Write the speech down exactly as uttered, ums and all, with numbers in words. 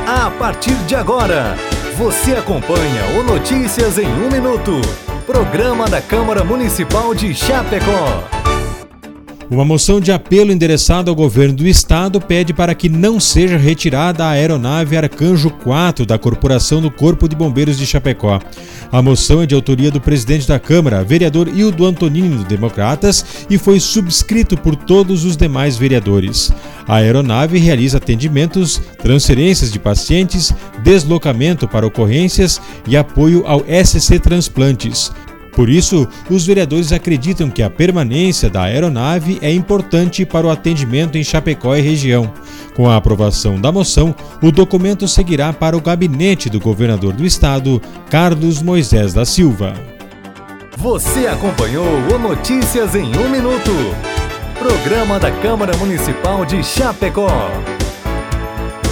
A partir de agora, você acompanha o Notícias em um Minuto, programa da Câmara Municipal de Chapecó. Uma moção de apelo endereçada ao governo do estado pede para que não seja retirada a aeronave Arcanjo quatro da Corporação do Corpo de Bombeiros de Chapecó. A moção é de autoria do presidente da Câmara, vereador Hildo Antonini, do Democratas, e foi subscrito por todos os demais vereadores. A aeronave realiza atendimentos, transferências de pacientes, deslocamento para ocorrências e apoio ao S C Transplantes. Por isso, os vereadores acreditam que a permanência da aeronave é importante para o atendimento em Chapecó e região. Com a aprovação da moção, o documento seguirá para o gabinete do governador do estado, Carlos Moisés da Silva. Você acompanhou o Notícias em um Minuto, programa da Câmara Municipal de Chapecó.